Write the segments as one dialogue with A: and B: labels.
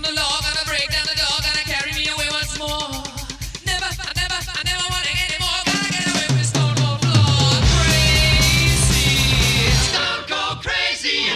A: from the law, gonna break down the door, gonna carry me away once more. I never want it anymore. Gotta get away with Stone Cold Floor. Crazy, Stone Cold Crazy.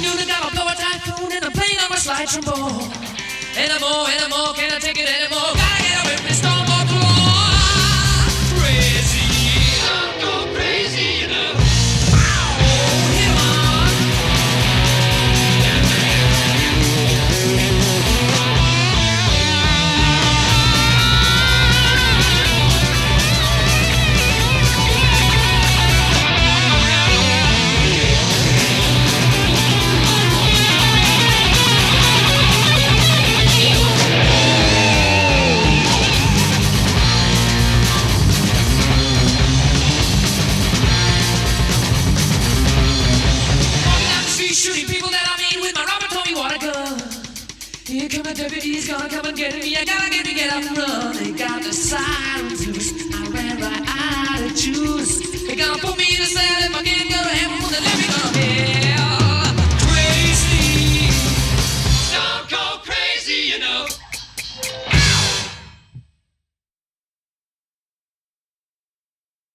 A: Slide trombone. Anymore, can I take it anymore?